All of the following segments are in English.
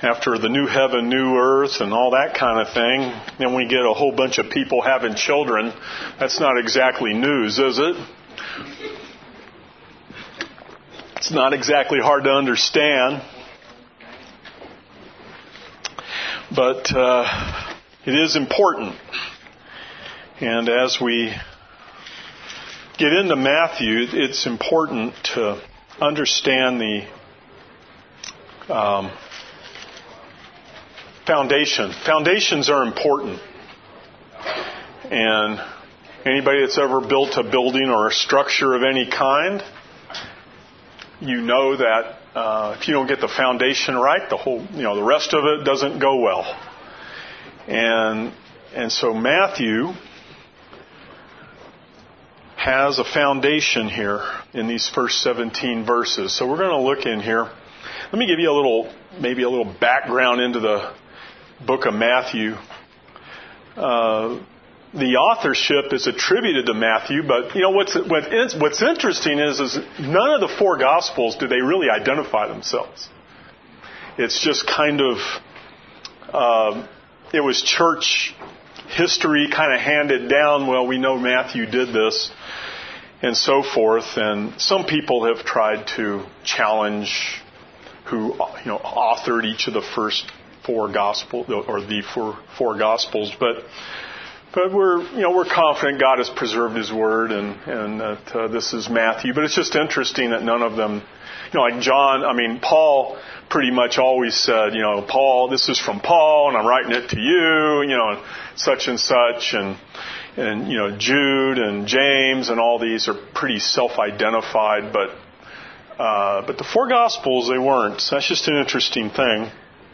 after the new heaven, new earth, and all that kind of thing, then we get a whole bunch of people having children. That's not exactly news, is it? It's not exactly hard to understand. But it is important. And as we get into Matthew, it's important to understand the foundation. Foundations are important. And anybody that's ever built a building or a structure of any kind, you know that if you don't get the foundation right, the rest of it doesn't go well. And so Matthew has a foundation here in these first 17 verses. So we're going to look in here. Let me give you maybe a little background into the book of Matthew. The authorship is attributed to Matthew, but what's interesting is none of the four Gospels do they really identify themselves. It's just kind of it was church history kind of handed down. Well, we know Matthew did this, and so forth. And some people have tried to challenge who authored each of the first four Gospels or the four Gospels, but we're confident God has preserved His Word and that this is Matthew. But it's just interesting that none of them, like Paul pretty much always said, Paul, this is from Paul, and I'm writing it to you, such and such, and Jude and James and all these are pretty self-identified, but the four Gospels, they weren't. So that's just an interesting thing.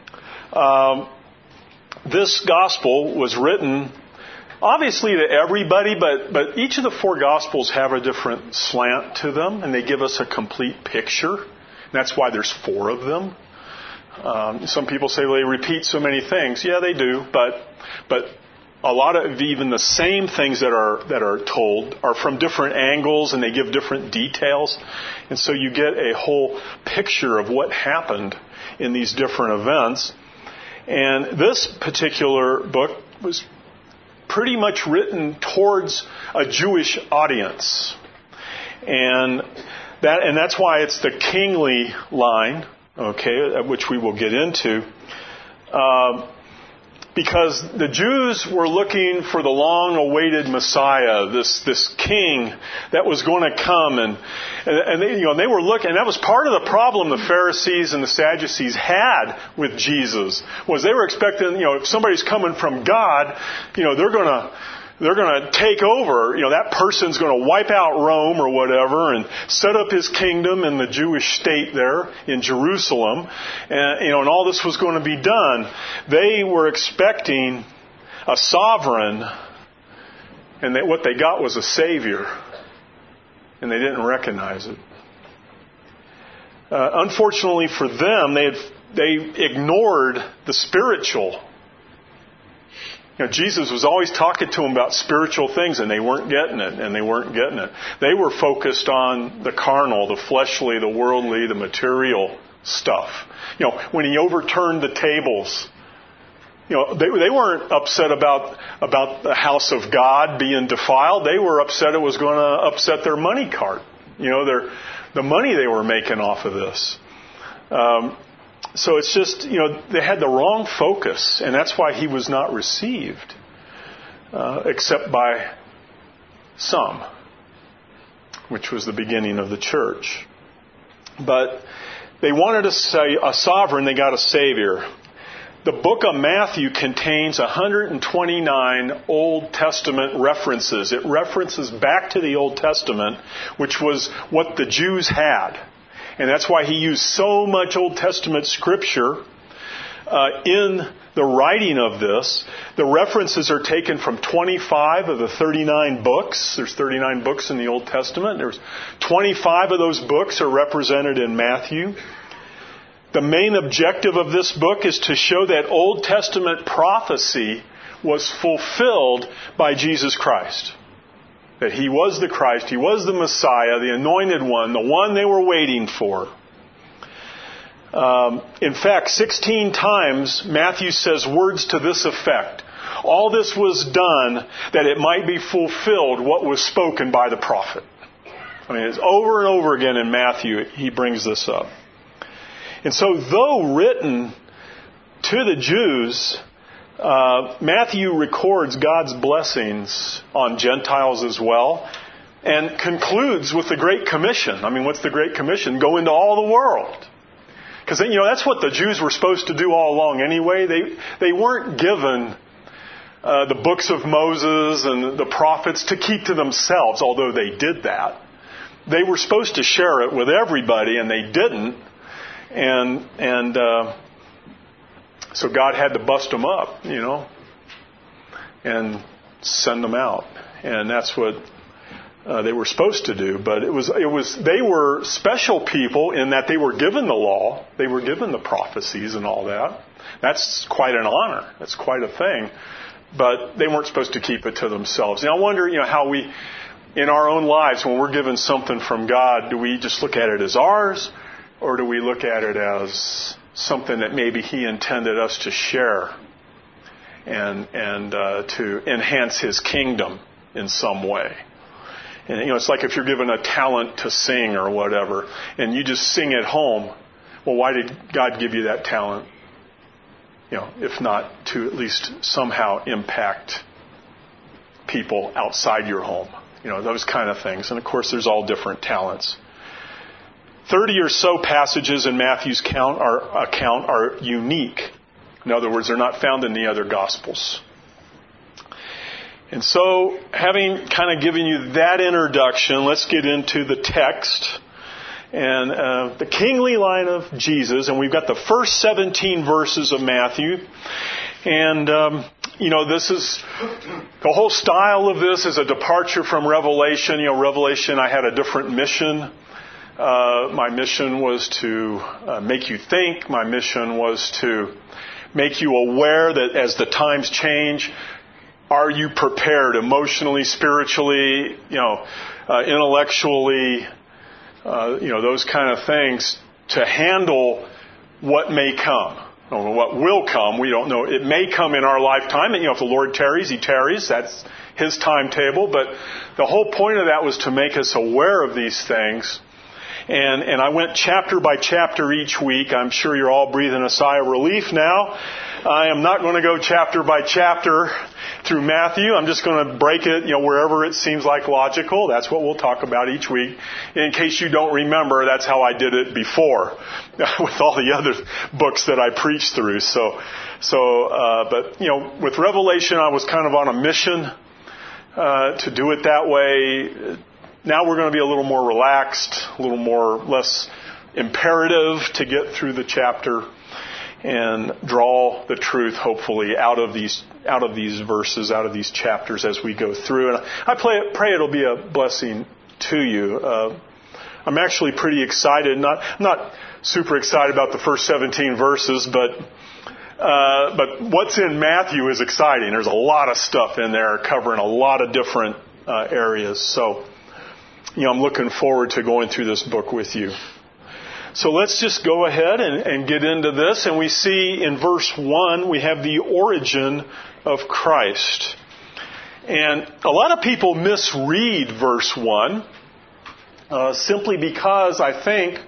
This Gospel was written obviously to everybody, but each of the four Gospels have a different slant to them, and they give us a complete picture. And that's why there's four of them. Some people say, well, they repeat so many things. Yeah, they do, but a lot of even the same things that are told are from different angles, and they give different details. And so you get a whole picture of what happened in these different events. And this particular book was pretty much written towards a Jewish audience. And that's why it's the kingly line, okay, which we will get into. Because the Jews were looking for the long-awaited Messiah, this king that was going to come, and they were looking. And that was part of the problem the Pharisees and the Sadducees had with Jesus, was they were expecting, if somebody's coming from God, they're going to take over. That person's going to wipe out Rome or whatever and set up his kingdom in the Jewish state there in Jerusalem. And all this was going to be done. They were expecting a sovereign, and what they got was a savior. And they didn't recognize it. Unfortunately for them, they ignored the spiritual. Jesus was always talking to them about spiritual things, and they weren't getting it. They were focused on the carnal, the fleshly, the worldly, the material stuff. When He overturned the tables, they weren't upset about the house of God being defiled. They were upset it was going to upset their money cart. The money they were making off of this. So it's just, they had the wrong focus, and that's why He was not received, except by some, which was the beginning of the church. But they wanted a sovereign, they got a savior. The book of Matthew contains 129 Old Testament references. It references back to the Old Testament, which was what the Jews had. And that's why He used so much Old Testament scripture in the writing of this. The references are taken from 25 of the 39 books. There's 39 books in the Old Testament. There's 25 of those books are represented in Matthew. The main objective of this book is to show that Old Testament prophecy was fulfilled by Jesus Christ. That He was the Christ, He was the Messiah, the Anointed One, the one they were waiting for. In fact, 16 times Matthew says words to this effect. All this was done that it might be fulfilled what was spoken by the prophet. I mean, it's over and over again in Matthew, he brings this up. And so, though written to the Jews, Matthew records God's blessings on Gentiles as well, and concludes with the Great Commission. I mean, what's the Great Commission? Go into all the world. Because, that's what the Jews were supposed to do all along anyway. They weren't given the books of Moses and the prophets to keep to themselves, although they did that. They were supposed to share it with everybody, and they didn't. And so God had to bust them up, and send them out. And that's what they were supposed to do. But they were special people in that they were given the law, they were given the prophecies and all that. That's quite an honor. That's quite a thing. But they weren't supposed to keep it to themselves. And I wonder, how we, in our own lives, when we're given something from God, do we just look at it as ours, or do we look at it as something that maybe He intended us to share and to enhance His kingdom in some way? And, it's like if you're given a talent to sing or whatever, and you just sing at home. Well, why did God give you that talent? If not to at least somehow impact people outside your home. Those kind of things. And of course, there's all different talents. 30 or so passages in Matthew's account are unique. In other words, they're not found in the other Gospels. And so, having kind of given you that introduction, let's get into the text and the kingly line of Jesus. And we've got the first 17 verses of Matthew. And, this is, the whole style of this is a departure from Revelation. Revelation, I had a different mission. My mission was to make you think. My mission was to make you aware that as the times change, are you prepared emotionally, spiritually, intellectually, those kind of things to handle what may come. Or what will come, we don't know. It may come in our lifetime. And, if the Lord tarries, He tarries. That's His timetable. But the whole point of that was to make us aware of these things. And I went chapter by chapter each week. I'm sure you're all breathing a sigh of relief now. I am not going to go chapter by chapter through Matthew. I'm just going to break it, wherever it seems like logical. That's what we'll talk about each week. In case you don't remember, that's how I did it before with all the other books that I preached through. But with Revelation, I was kind of on a mission to do it that way. Now we're going to be a little more relaxed, a little less imperative to get through the chapter and draw the truth, hopefully, out of these verses, out of these chapters as we go through. And I pray it'll be a blessing to you. I'm actually pretty excited. Not super excited about the first 17 verses, but what's in Matthew is exciting. There's a lot of stuff in there covering a lot of different areas. So, I'm looking forward to going through this book with you. So let's just go ahead and get into this. And we see in verse 1, we have the origin of Christ. And a lot of people misread verse 1 simply because, I think,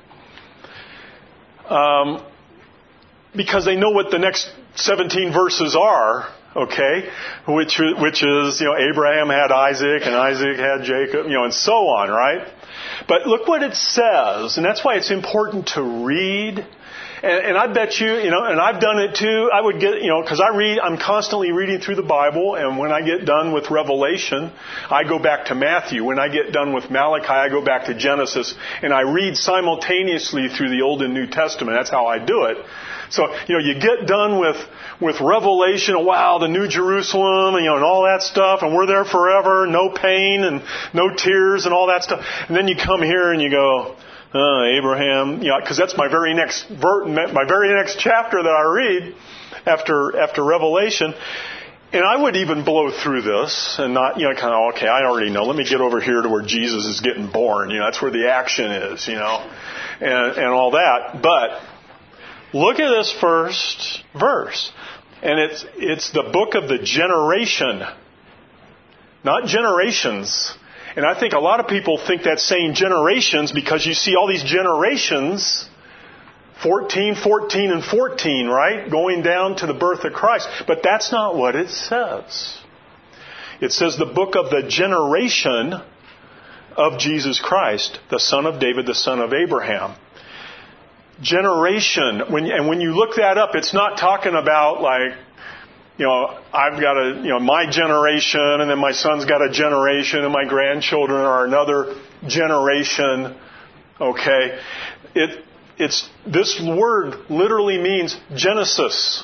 because they know what the next 17 verses are, okay, which is, Abraham had Isaac, and Isaac had Jacob, and so on, right? But look what it says, and that's why it's important to read. And I bet you, and I've done it too. I would get, because I'm constantly reading through the Bible, and when I get done with Revelation, I go back to Matthew. When I get done with Malachi, I go back to Genesis, and I read simultaneously through the Old and New Testament. That's how I do it. So, you get done with Revelation, wow, the New Jerusalem, and all that stuff, and we're there forever, no pain and no tears and all that stuff. And then you come here and you go, Abraham, because that's my very next chapter that I read after Revelation. And I would even blow through this and not, kind of, okay, I already know. Let me get over here to where Jesus is getting born. That's where the action is, and all that. But Look at this first verse. And it's the book of the generation, not generations. And I think a lot of people think that's saying generations because you see all these generations, 14, 14, and 14, right? Going down to the birth of Christ. But that's not what it says. It says the book of the generation of Jesus Christ, the son of David, the son of Abraham. Generation. When you look that up, it's not talking about like, I've got my generation, and then my son's got a generation, and my grandchildren are another generation. Okay? It's this word literally means Genesis.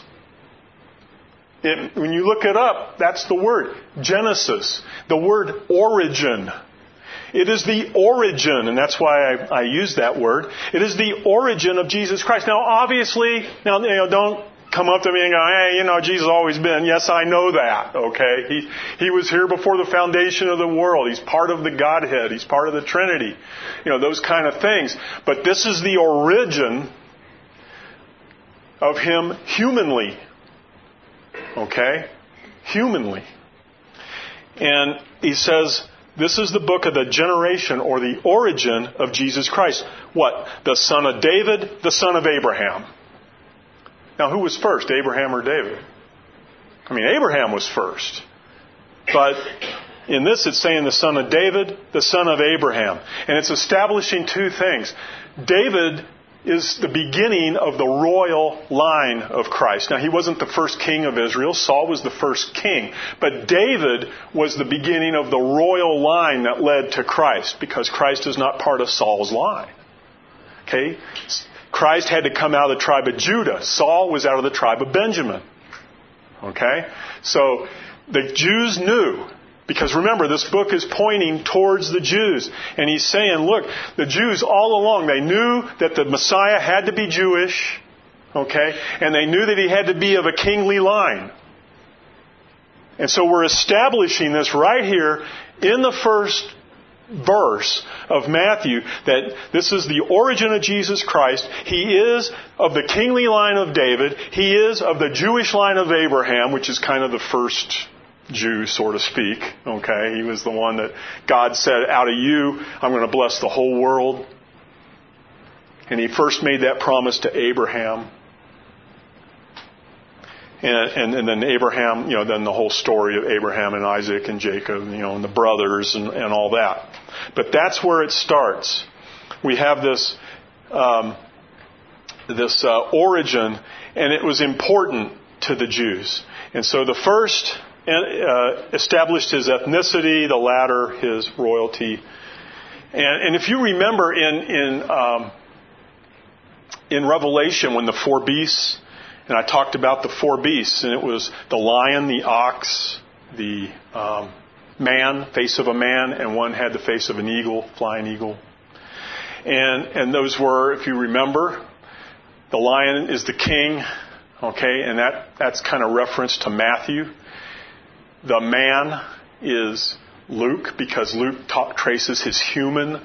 When you look it up, that's the word, Genesis. The word origin. It is the origin, and that's why I use that word. It is the origin of Jesus Christ. Now, obviously, don't come up to me and go, hey, Jesus always been. Yes, I know that, okay? He was here before the foundation of the world. He's part of the Godhead. He's part of the Trinity. Those kind of things. But this is the origin of Him humanly. Okay? Humanly. And He says, this is the book of the generation or the origin of Jesus Christ. What? The son of David, the son of Abraham. Now, who was first, Abraham or David? Abraham was first. But in this, it's saying the son of David, the son of Abraham. And it's establishing two things. David is the beginning of the royal line of Christ. Now, he wasn't the first king of Israel. Saul was the first king. But David was the beginning of the royal line that led to Christ, because Christ is not part of Saul's line. Okay? Christ had to come out of the tribe of Judah. Saul was out of the tribe of Benjamin. Okay? So the Jews knew, because remember, this book is pointing towards the Jews. And he's saying, look, the Jews all along, they knew that the Messiah had to be Jewish. Okay? And they knew that he had to be of a kingly line. And so we're establishing this right here in the first verse of Matthew, that this is the origin of Jesus Christ. He is of the kingly line of David. He is of the Jewish line of Abraham, which is kind of the first Jew, so to speak. Okay, he was the one that God said, out of you, I'm going to bless the whole world. And He first made that promise to Abraham. And then Abraham, then the whole story of Abraham and Isaac and Jacob, and the brothers and all that. But that's where it starts. We have this origin, and it was important to the Jews. And so the first established his ethnicity, the latter his royalty. And if you remember in Revelation, when the four beasts, and I talked about the four beasts, and it was the lion, the ox, the man, face of a man, and one had the face of an eagle, flying eagle. And those were, if you remember, the lion is the king, okay, and that's kind of reference to Matthew. The man is Luke, because Luke traces his human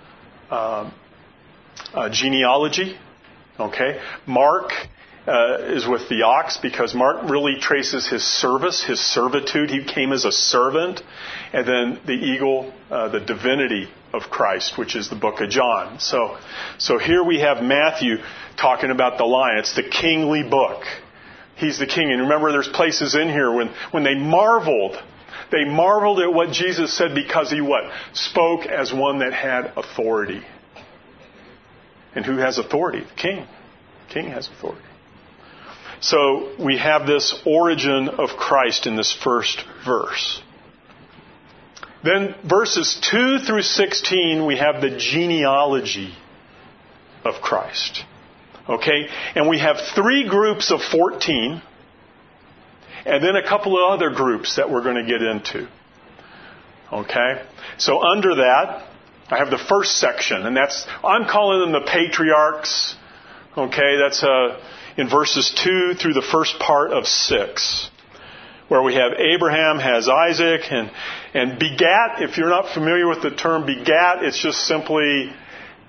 genealogy, okay. Mark is with the ox, because Mark really traces his service, his servitude. He came as a servant. And then the eagle, the divinity of Christ, which is the book of John. So here we have Matthew talking about the lion. It's the kingly book. He's the king. And remember, there's places in here when they marveled at what Jesus said, because he what? Spoke as one that had authority. And who has authority? The king. The king has authority. So we have this origin of Christ in this first verse. Then verses 2 through 16, we have the genealogy of Christ. Okay? And we have 3 groups of 14, and then a couple of other groups that we're going to get into. Okay? So under that, I have the first section, and I'm calling them the patriarchs. Okay? That's in verses 2 through the first part of 6, where we have Abraham has Isaac, and begat. If you're not familiar with the term begat, it's just simply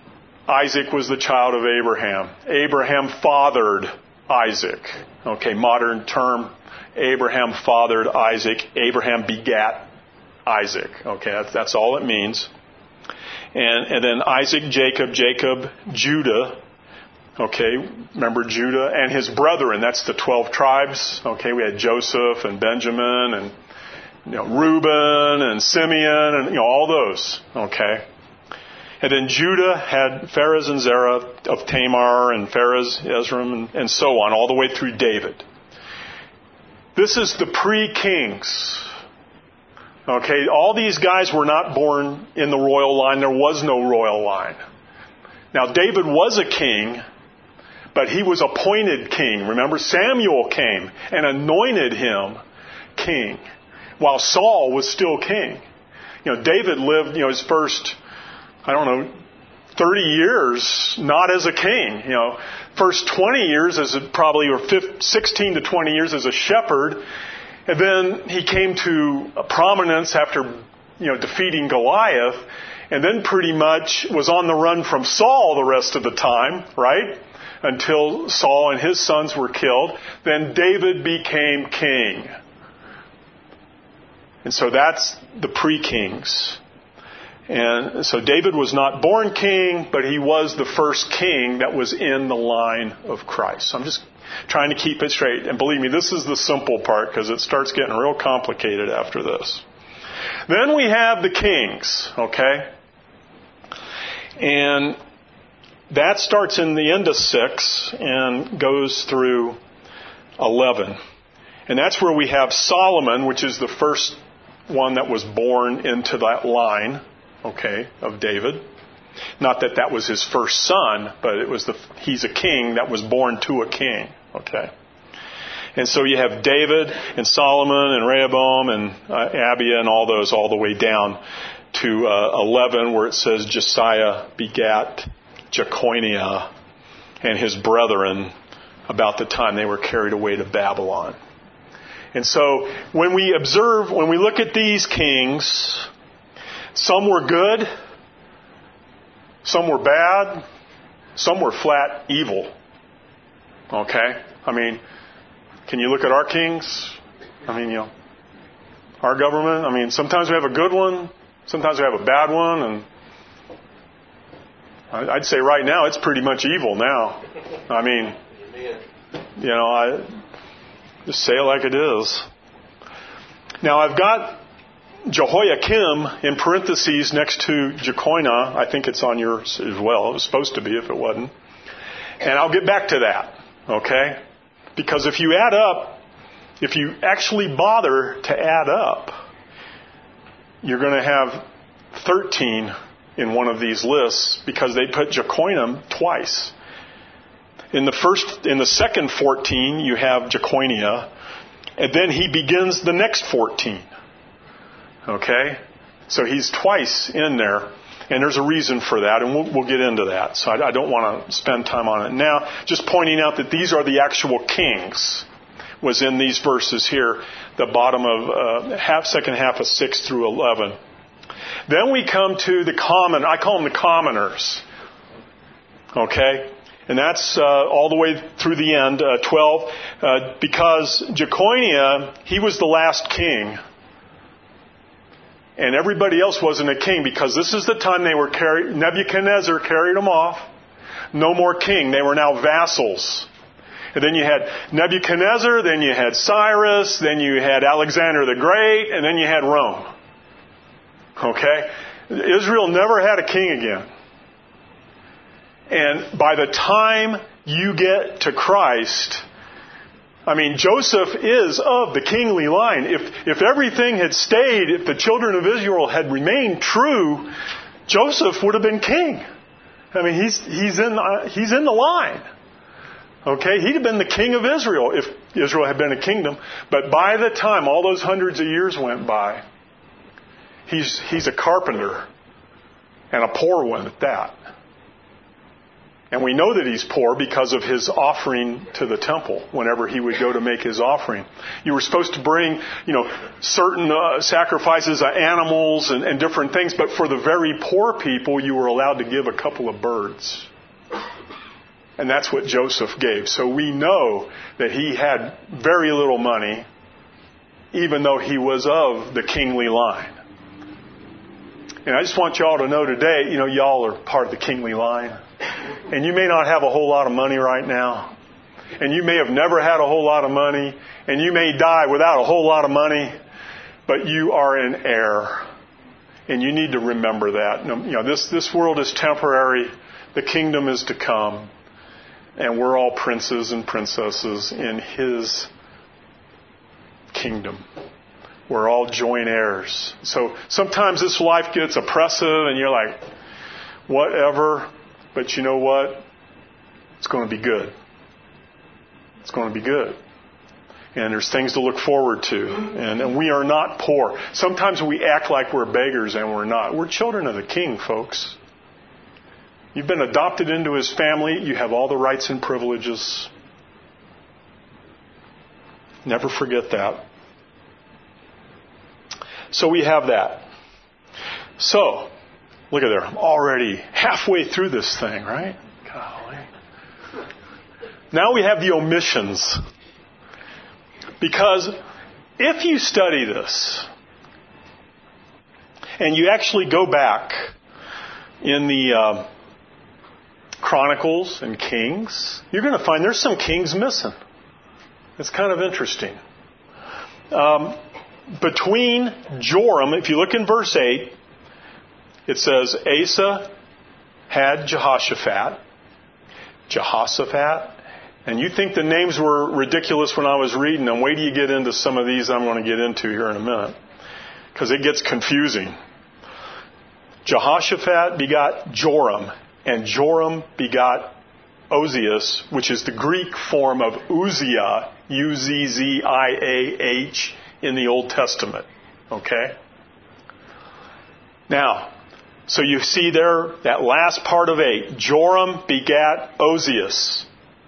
Isaac was the child of Abraham. Abraham fathered Isaac. Okay, modern term. Abraham fathered Isaac. Abraham begat Isaac. Okay, that's all it means. And then Isaac, Jacob, Judah. Okay, remember Judah and his brethren. That's the 12 tribes. Okay, we had Joseph and Benjamin and Reuben and Simeon and all those. Okay. And then Judah had Pharez and Zerah of Tamar and Pharez, Ezram, and so on, all the way through David. This is the pre-kings. Okay, all these guys were not born in the royal line. There was no royal line. Now, David was a king, but he was appointed king. Remember, Samuel came and anointed him king, while Saul was still king. David lived, his first, 30 years not as a king. First 20 years as probably, or 16 to 20 years as a shepherd. And then he came to prominence after, defeating Goliath. And then pretty much was on the run from Saul the rest of the time, right? Until Saul and his sons were killed. Then David became king. And so that's the pre-kings. And so David was not born king, but he was the first king that was in the line of Christ. So I'm just trying to keep it straight. And believe me, this is the simple part because it starts getting real complicated after this. Then we have the kings, okay? And that starts in the end of 6 and goes through 11. And that's where we have Solomon, which is the first one that was born into that line, okay, of David. Not that that was his first son, but he's a king that was born to a king, okay. And so you have David and Solomon and Rehoboam and Abia and all those all the way down to 11 where it says Josiah begat Jeconiah and his brethren about the time they were carried away to Babylon. And so when we look at these kings, some were good, some were bad, some were flat evil. Okay? Can you look at our kings? Our government? Sometimes we have a good one, sometimes we have a bad one, and I'd say right now it's pretty much evil now. I just say it like it is. Now I've got Jehoiakim in parentheses next to Jeconiah. I think it's on yours as well. It was supposed to be if it wasn't. And I'll get back to that. Okay? Because if you actually bother to add up, you're going to have 13 in one of these lists because they put Jeconiah twice. In the second 14, you have Jeconiah, and then he begins the next 14. Okay? So he's twice in there, and there's a reason for that, and we'll get into that. So I don't want to spend time on it now. Just pointing out that these are the actual kings, was in these verses here, the bottom of second half of 6 through 11. Then we come to I call them the commoners. Okay? And that's all the way through the end, 12, because Jeconiah, he was the last king. And everybody else wasn't a king because this is the time they were Nebuchadnezzar carried them off. No more king. They were now vassals. And then you had Nebuchadnezzar, then you had Cyrus, then you had Alexander the Great, and then you had Rome. Okay? Israel never had a king again. And by the time you get to Christ, Joseph is of the kingly line. If everything had stayed, if the children of Israel had remained true, Joseph would have been king. He's in the line. Okay, he'd have been the king of Israel if Israel had been a kingdom. But by the time all those hundreds of years went by, he's a carpenter, and a poor one at that. And we know that he's poor because of his offering to the temple whenever he would go to make his offering. You were supposed to bring, certain sacrifices of animals and different things, but for the very poor people, you were allowed to give a couple of birds. And that's what Joseph gave. So we know that he had very little money, even though he was of the kingly line. And I just want y'all to know today, y'all are part of the kingly line. And you may not have a whole lot of money right now. And you may have never had a whole lot of money. And you may die without a whole lot of money. But you are an heir. And you need to remember that. This world is temporary. The kingdom is to come. And we're all princes and princesses in His kingdom. We're all joint heirs. So sometimes this life gets oppressive and you're like, whatever. But you know what? It's going to be good. It's going to be good. And there's things to look forward to. And we are not poor. Sometimes we act like we're beggars and we're not. We're children of the King, folks. You've been adopted into His family. You have all the rights and privileges. Never forget that. So we have that. So, look at there. I'm already halfway through this thing, right? Golly. Now we have the omissions. Because if you study this, and you actually go back in the Chronicles and Kings, you're going to find there's some kings missing. It's kind of interesting. Between Joram, if you look in verse 8, it says Asa had Jehoshaphat, and you think the names were ridiculous when I was reading them. Wait till you get into some of these I'm going to get into here in a minute, because it gets confusing. Jehoshaphat begot Joram, and Joram begot Ozias, which is the Greek form of Uzziah, Uzziah, in the Old Testament. Okay? Now, so you see there, that last part of 8. Joram begat Ozias.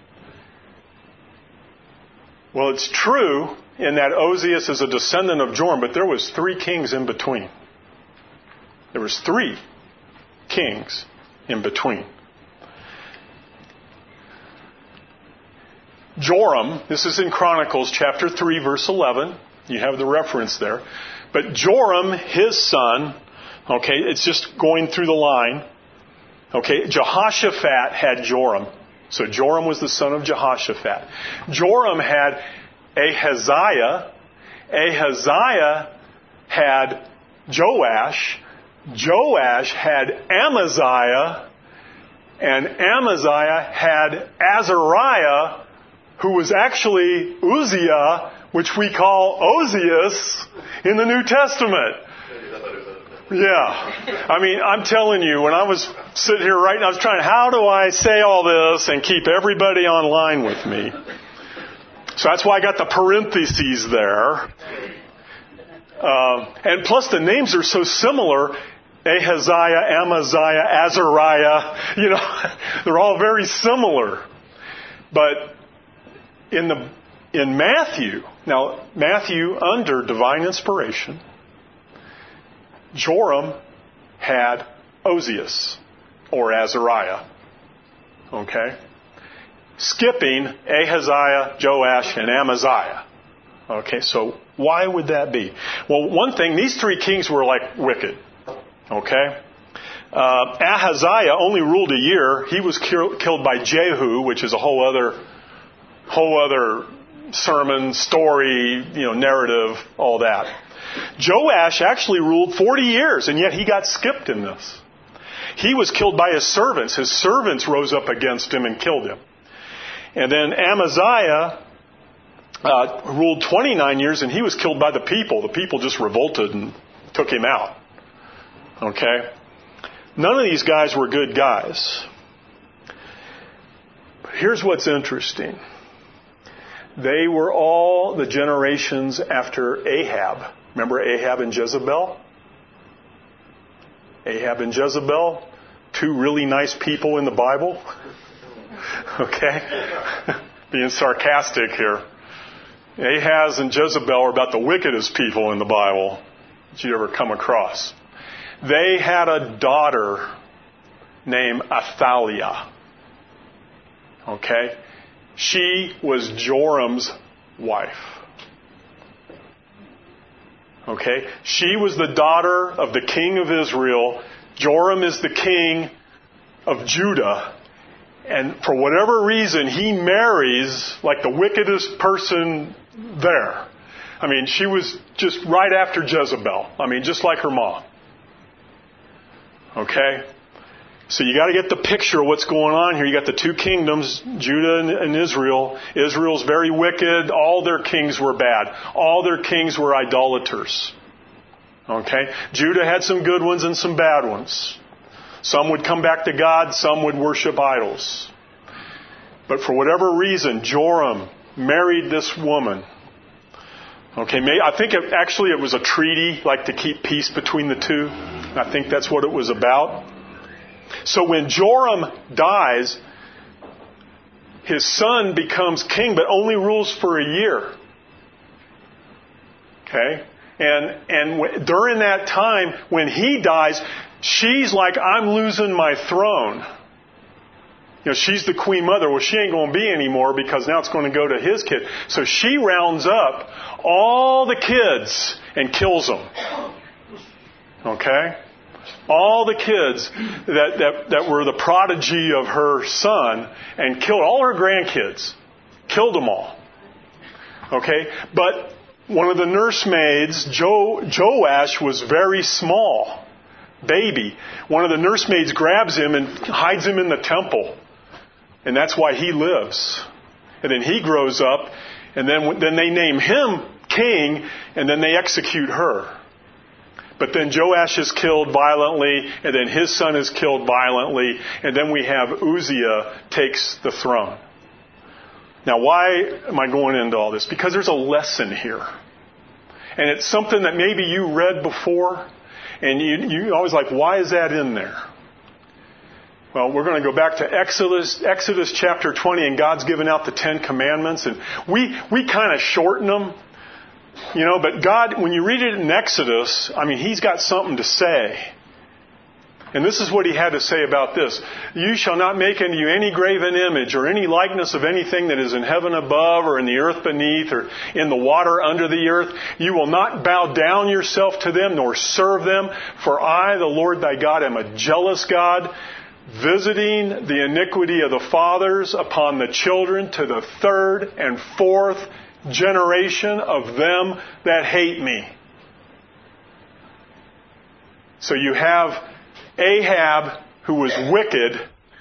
Well, it's true in that Ozias is a descendant of Joram, but there was 3 kings in between. There was 3 kings in between. Joram, this is in Chronicles chapter 3, verse 11. You have the reference there. But Joram, his son, okay, it's just going through the line. Okay, Jehoshaphat had Joram. So Joram was the son of Jehoshaphat. Joram had Ahaziah. Ahaziah had Joash. Joash had Amaziah. And Amaziah had Azariah, who was actually Uzziah, which we call Ozias in the New Testament. Yeah. I mean, I'm telling you, when I was sitting here writing, I was trying, how do I say all this and keep everybody online with me? So that's why I got the parentheses there. And plus the names are so similar. Ahaziah, Amaziah, Azariah, they're all very similar. But in Matthew, now Matthew under divine inspiration, Joram had Ozias or Azariah. Okay? Skipping Ahaziah, Joash, and Amaziah. Okay, so why would that be? Well, one thing, these 3 kings were like wicked. Okay? Ahaziah only ruled a year. He was killed by Jehu, which is a whole other sermon, story, narrative, all that. Joash actually ruled 40 years, and yet he got skipped in this. He was killed by his servants. His servants rose up against him and killed him. And then Amaziah ruled 29 years, and he was killed by the people. The people just revolted and took him out. Okay? None of these guys were good guys. But here's what's interesting. They were all the generations after Ahab. Remember Ahab and Jezebel? Ahab and Jezebel, 2 really nice people in the Bible. Okay? Being sarcastic here. Ahaz and Jezebel are about the wickedest people in the Bible that you ever come across. They had a daughter named Athaliah. Okay? She was Joram's wife. Okay? She was the daughter of the king of Israel. Joram is the king of Judah. And for whatever reason, he marries like the wickedest person there. I mean, she was just right after Jezebel. I mean, just like her mom. Okay? So you got to get the picture of what's going on here. You got the two kingdoms, Judah and Israel. Israel's very wicked. All their kings were bad. All their kings were idolaters. Okay? Judah had some good ones and some bad ones. Some would come back to God. Some would worship idols. But for whatever reason, Joram married this woman. Okay, I think it was a treaty, like to keep peace between the two. I think that's what it was about. So when Joram dies, his son becomes king, but only rules for a year. Okay? And during that time, when he dies, she's like, I'm losing my throne. You know, she's the queen mother. Well, she ain't going to be anymore because now it's going to go to his kid. So she rounds up all the kids and kills them. Okay? All the kids that were the prodigy of her son and killed all her grandkids. Killed them all. Okay? But one of the nursemaids, Joash, was very small. Baby. One of the nursemaids grabs him and hides him in the temple. And that's why he lives. And then he grows up, and then they name him king, and then they execute her. But then Joash is killed violently, and then his son is killed violently, and then we have Uzziah takes the throne. Now, why am I going into all this? Because there's a lesson here. And it's something that maybe you read before, and you always like, why is that in there? Well, we're going to go back to Exodus chapter 20, and God's given out the 10 Commandments, and we kind of shorten them, you know, but God, when you read it in Exodus, I mean, He's got something to say. And this is what He had to say about this. You shall not make unto you any graven image or any likeness of anything that is in heaven above or in the earth beneath or in the water under the earth. You will not bow down yourself to them nor serve them. For I, the Lord thy God, am a jealous God, visiting the iniquity of the fathers upon the children to the third and fourth generation of them that hate me. So you have Ahab, who was wicked,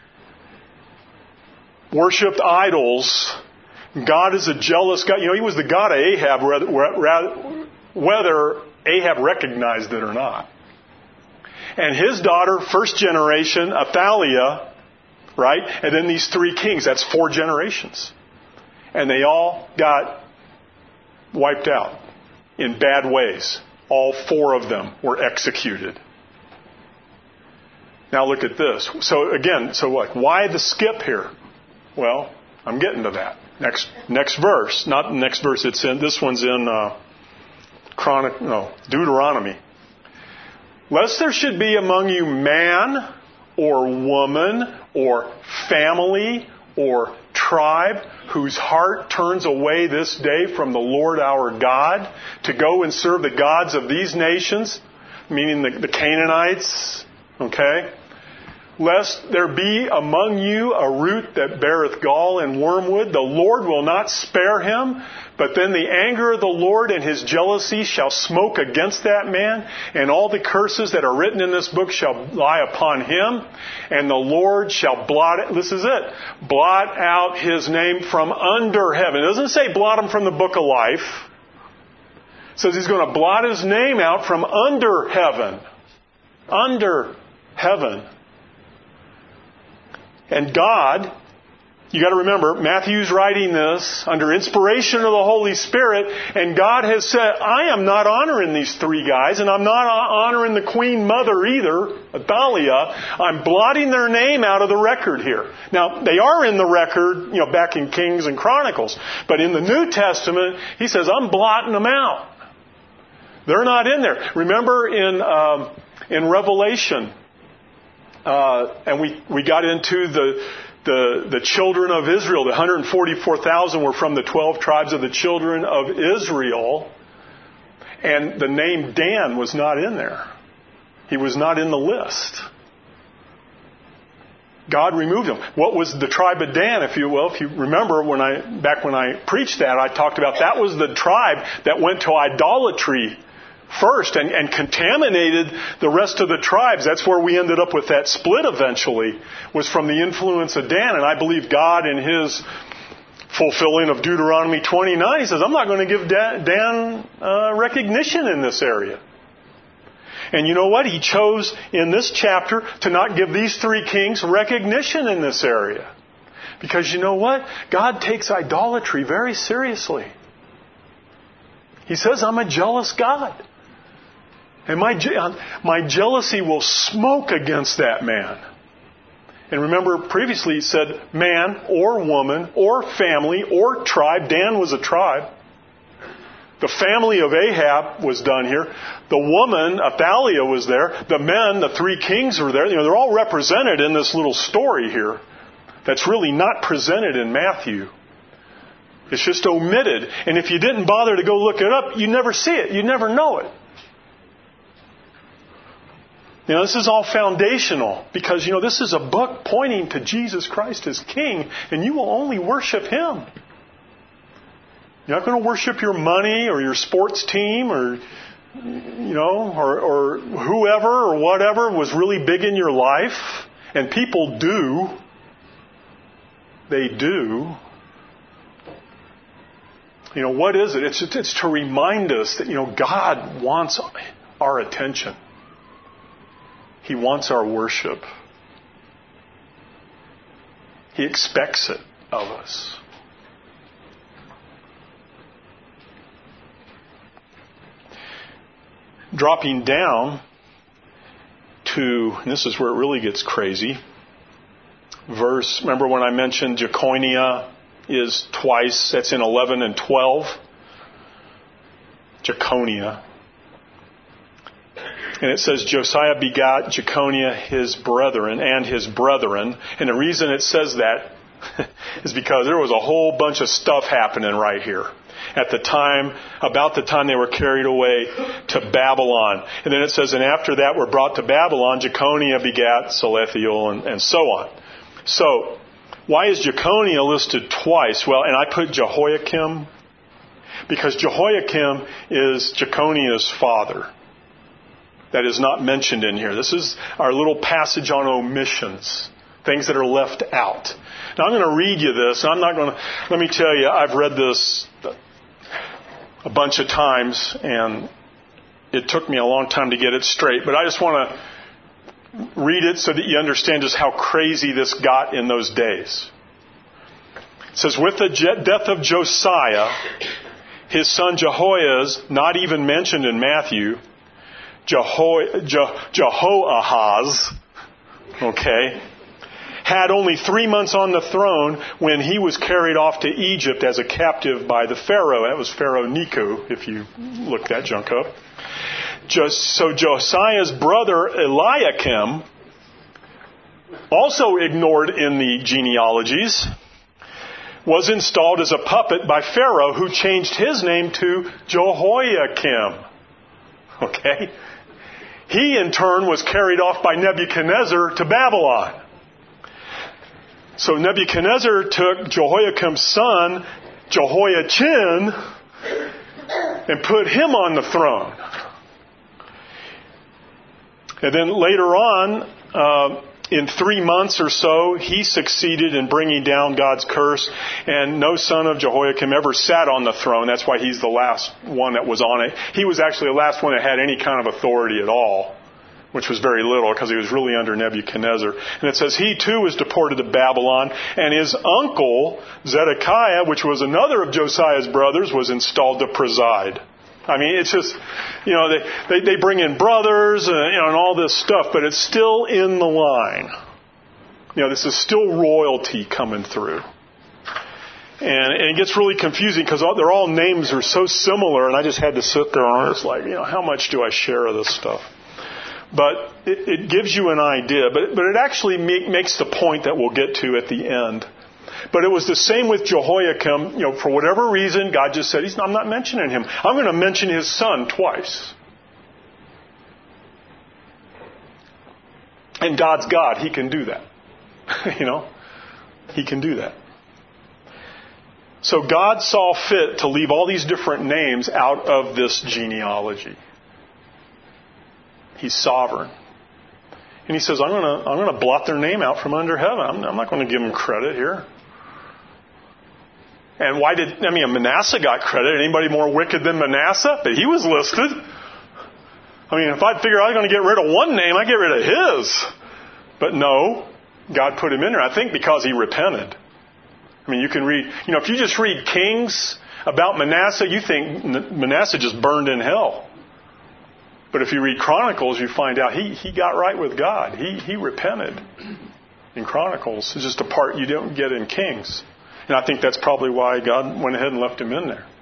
worshipped idols. God is a jealous God. You know, He was the God of Ahab, whether Ahab recognized it or not. And his daughter, first generation, Athaliah, right? And then these three kings. That's 4 generations. And they all got wiped out in bad ways. All 4 of them were executed. Now look at this. So again, what? Why the skip here? Well, I'm getting to that. Next verse. Not the next verse it's in. This one's in Deuteronomy. Lest there should be among you man or woman or family or tribe whose heart turns away this day from the Lord our God to go and serve the gods of these nations, meaning the Canaanites, okay? Lest there be among you a root that beareth gall and wormwood, the Lord will not spare him, but then the anger of the Lord and His jealousy shall smoke against that man, and all the curses that are written in this book shall lie upon him, and the Lord shall blot out His name from under heaven. It doesn't say blot him from the book of life. It says He's going to blot His name out from under heaven. Under heaven. And God You got to remember, Matthew's writing this under inspiration of the Holy Spirit, and God has said, I am not honoring these three guys, and I'm not honoring the Queen Mother either, Athaliah. I'm blotting their name out of the record here. Now, they are in the record, back in Kings and Chronicles, but in the New Testament, he says, I'm blotting them out. They're not in there. Remember in Revelation, and we got into the children of Israel. The 144,000 were from the 12 tribes of the children of Israel. And the name Dan was not in there. He was not in the list. God removed him. What was the tribe of Dan? If you remember, back when I preached that, I talked about that was the tribe that went to idolatry first and contaminated the rest of the tribes. That's where we ended up with that split eventually, was from the influence of Dan. And I believe God, in His fulfilling of Deuteronomy 29, He says, I'm not going to give Dan recognition in this area. And you know what? He chose in this chapter to not give these three kings recognition in this area. Because you know what? God takes idolatry very seriously. He says, I'm a jealous God. And my jealousy will smoke against that man. And remember, previously he said man or woman or family or tribe. Dan was a tribe. The family of Ahab was done here. The woman, Athaliah, was there. The men, the three kings were there. They're all represented in this little story here that's really not presented in Matthew. It's just omitted. And if you didn't bother to go look it up, you'd never see it. You'd never know it. This is all foundational because, this is a book pointing to Jesus Christ as King, and you will only worship Him. You're not going to worship your money or your sports team or whoever or whatever was really big in your life. And people do. They do. What is it? It's to remind us that, God wants our attention. He wants our worship. He expects it of us. Dropping down to, and this is where it really gets crazy, remember when I mentioned Jeconiah is twice, that's in 11 and 12. Jeconiah. And it says Josiah begot Jeconiah his brethren. And the reason it says that is because there was a whole bunch of stuff happening right here. About the time they were carried away to Babylon. And then it says, and after that were brought to Babylon, Jeconiah begat Salathiel and so on. So, why is Jeconiah listed twice? Well, and I put Jehoiakim because Jehoiakim is Jeconiah's father. That is not mentioned in here. This is our little passage on omissions, things that are left out. Now I'm going to read you this. Let me tell you, I've read this a bunch of times and it took me a long time to get it straight. But I just want to read it so that you understand just how crazy this got in those days. It says, with the death of Josiah, his son Jehoiaz, not even mentioned in Matthew, Jehoahaz, had only 3 months on the throne when he was carried off to Egypt as a captive by the Pharaoh. That was Pharaoh Necho, if you look that junk up. So Josiah's brother Eliakim, also ignored in the genealogies, was installed as a puppet by Pharaoh, who changed his name to Jehoiakim. Okay? He, in turn, was carried off by Nebuchadnezzar to Babylon. So Nebuchadnezzar took Jehoiakim's son, Jehoiachin, and put him on the throne. And then later on, in 3 months or so, he succeeded in bringing down God's curse, and no son of Jehoiakim ever sat on the throne. That's why he's the last one that was on it. He was actually the last one that had any kind of authority at all which was very little because he was really under Nebuchadnezzar. And it says he too was deported to Babylon, and his uncle, Zedekiah, which was another of Josiah's brothers, was installed to preside. I mean, it's just, they bring in brothers and all this stuff, but it's still in the line. This is still royalty coming through. And it gets really confusing because they're all names are so similar, and I just had to sit there and I was like, how much do I share of this stuff? But it gives you an idea. But it actually makes the point that we'll get to at the end. But it was the same with Jehoiakim. For whatever reason, God just said, I'm not mentioning him. I'm going to mention his son twice. And God's God. He can do that. He can do that. So God saw fit to leave all these different names out of this genealogy. He's sovereign. And he says, I'm going to blot their name out from under heaven. I'm not going to give them credit here. And Manasseh got credit. Anybody more wicked than Manasseh? But he was listed. If I figure I was going to get rid of one name, I'd get rid of his. But no, God put him in there. I think because he repented. You can read, if you just read Kings about Manasseh, you think Manasseh just burned in hell. But if you read Chronicles, you find out he got right with God. He repented in Chronicles. It's just a part you don't get in Kings. And I think that's probably why God went ahead and left him in there.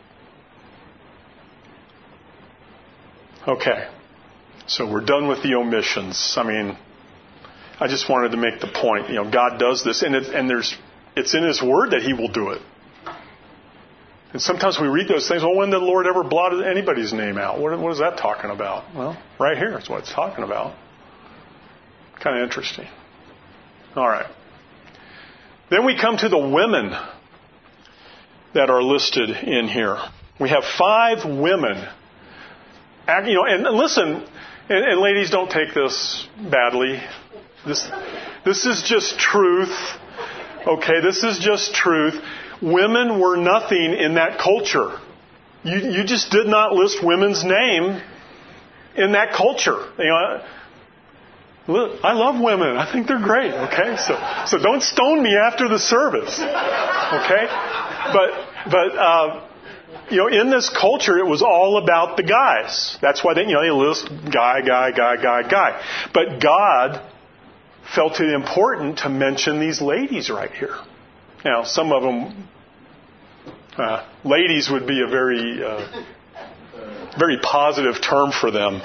Okay. So we're done with the omissions. I just wanted to make the point. God does this, and it's in His Word that He will do it. And sometimes we read those things, when did the Lord ever blotted anybody's name out? What is that talking about? Well, right here is what it's talking about. Kind of interesting. All right. Then we come to the women that are listed in here. We have 5 women. And listen, and ladies, don't take this badly. This is just truth. Okay, this is just truth. Women were nothing in that culture. You just did not list women's name in that culture. Look, I love women. I think they're great. Okay, so don't stone me after the service. Okay, but in this culture, it was all about the guys. That's why they list guy. But God felt it important to mention these ladies right here. Now, some of them, ladies would be a very, very positive term for them.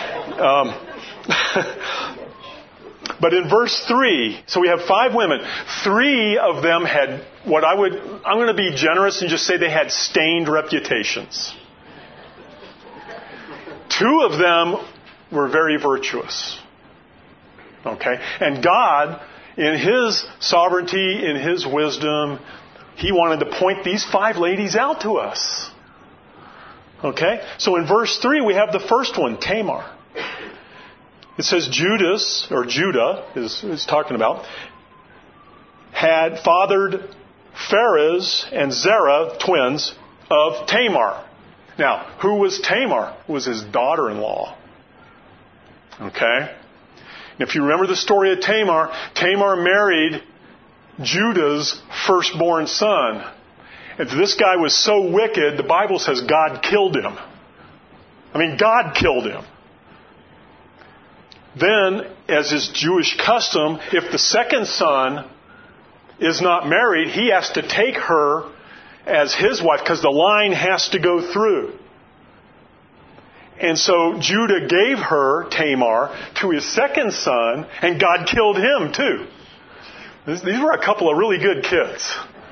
But in verse 3, so we have 5 women. 3 of them had I'm going to be generous and just say they had stained reputations. 2 of them were very virtuous. Okay? And God, in His sovereignty, in His wisdom, He wanted to point these 5 ladies out to us. Okay? So in verse 3, we have the first one, Tamar. It says Judah is talking about, had fathered Pharez and Zerah, twins, of Tamar. Now, who was Tamar? It was his daughter-in-law. Okay? And if you remember the story of Tamar, Tamar married Judah's firstborn son. And this guy was so wicked, the Bible says God killed him. God killed him. Then, as is Jewish custom, if the second son is not married, he has to take her as his wife because the line has to go through. And so Judah gave her, Tamar, to his second son, and God killed him too. These were a couple of really good kids.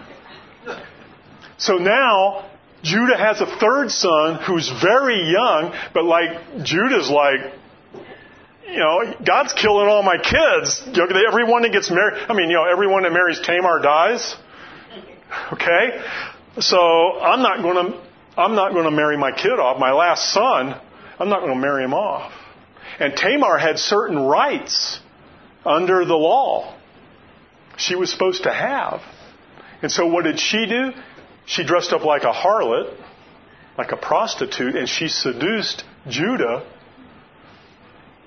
So now, Judah has a third son who's very young, but Judah's God's killing all my kids. Everyone that gets married, everyone that marries Tamar dies. Okay? So I'm not going to marry my kid off. My last son, I'm not going to marry him off. And Tamar had certain rights under the law she was supposed to have. And so what did she do? She dressed up like a harlot, like a prostitute, and she seduced Judah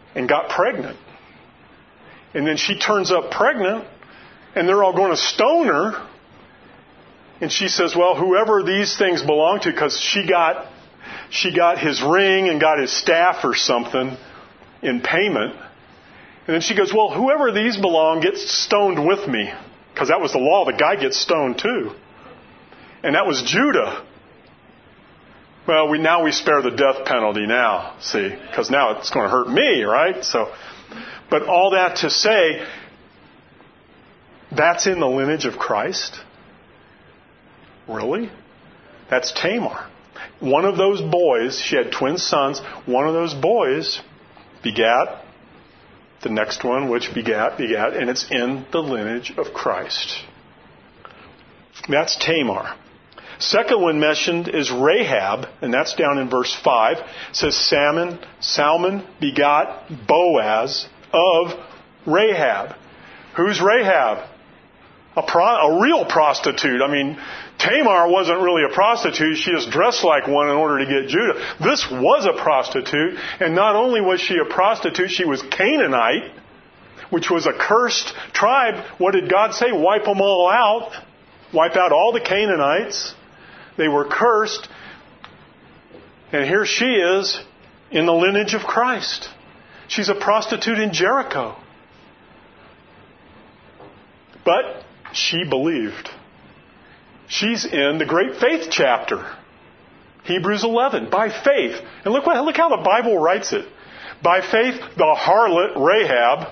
and got pregnant. And then she turns up pregnant, and they're all going to stone her. And she says, well, whoever these things belong to, because she got his ring and got his staff or something in payment. And then she goes, well, whoever these belong gets stoned with me. Because that was the law. The guy gets stoned too. And that was Judah. Well, now we spare the death penalty now, see, because now it's going to hurt me, right? So, but all that to say, that's in the lineage of Christ? Really? That's Tamar. One of those boys, she had twin sons, one of those boys begat the next one, which begat, and it's in the lineage of Christ. That's Tamar. Second one mentioned is Rahab, and that's down in verse 5. It says Salmon begot Boaz of Rahab. Who's Rahab? A real prostitute. I mean, Tamar wasn't really a prostitute. She just dressed like one in order to get Judah. This was a prostitute. And not only was she a prostitute, she was Canaanite, which was a cursed tribe. What did God say? Wipe them all out. Wipe out all the Canaanites. They were cursed. And here she is in the lineage of Christ. She's a prostitute in Jericho. But she believed. She's in the great faith chapter. Hebrews 11. By faith. And look how the Bible writes it. By faith, the harlot Rahab.